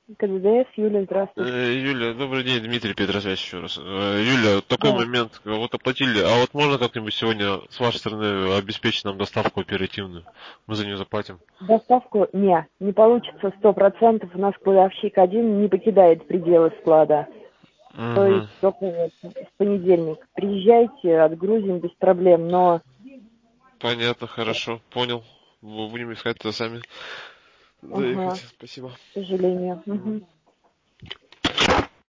КДДС, Юля, здравствуйте. Юля, добрый день, Дмитрий, Петросвязь еще раз. Юля, вот такой Да, момент, вот оплатили, а вот можно как-нибудь сегодня с вашей стороны обеспечить нам доставку оперативную? Мы за нее заплатим. доставку не получится 100%. У нас кладовщик один не покидает пределы склада. То есть Угу. только вот в понедельник. Приезжайте, отгрузим без проблем, но Понятно, хорошо, понял. Будем искать это сами. ага, Заехать, спасибо. к сожалению. Мгм.